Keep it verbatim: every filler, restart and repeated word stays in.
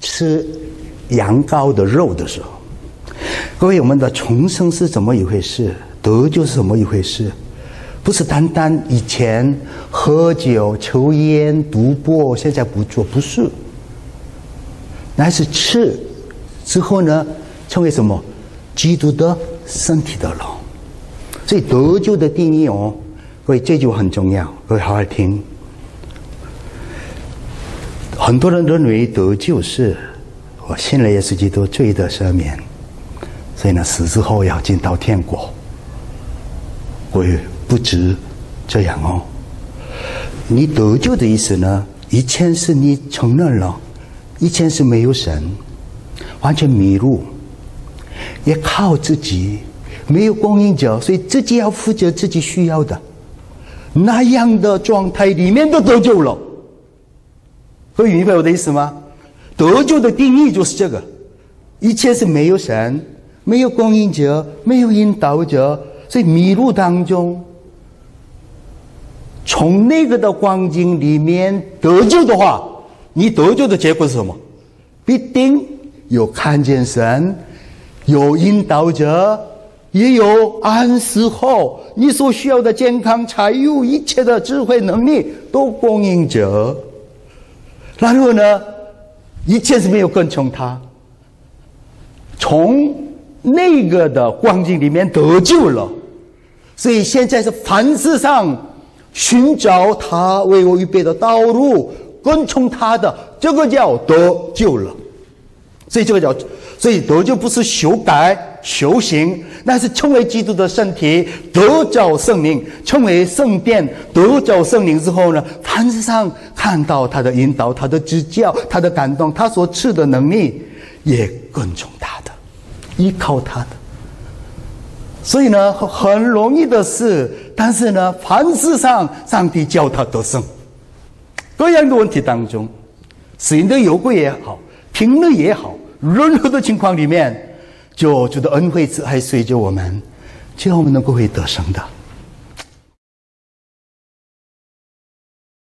吃羊羔的肉的时候，各位，我们的重生是怎么一回事？得救是怎么一回事？不是单单以前喝酒、抽烟、赌博，现在不做，不是，乃是吃之后呢，成为什么？基督的身体的肉。所以得救的定义哦，各位，这就很重要，各位好好听。很多人认为得救是我信了耶稣基督，罪得赦免，所以呢，死之后要进到天国。各位，不止这样哦。你得救的意思呢，以前是你承认了，以前是没有神，完全迷路，也靠自己，没有供应者，所以自己要负责自己需要的，那样的状态里面都得救了。各位明白我的意思吗？得救的定义就是这个，一切是没有神，没有供应者，没有引导者，所以迷路当中，从那个的光景里面得救的话，你得救的结果是什么？必定有看见神，有引导者，也有安息后你所需要的健康、财务、一切的智慧能力都供应者。然后呢，一切是没有跟从他，从那个的光景里面得救了，所以现在是凡事上寻找他为我预备的道路，跟从他的，这个叫得救了。所以这个叫，所以得救不是修改修行，那是成为基督的身体，得着圣灵，成为圣殿，得着圣灵之后呢，凡事上看到他的引导，他的指教，他的感动，他所赐的能力，也跟从他的，依靠他的。所以呢，很容易的事，但是呢，凡事上上帝叫他得胜。各样的问题当中，死的有过也好，平了也好，任何的情况里面，就觉得恩惠慈爱随着我们，只要我们能够会得胜的。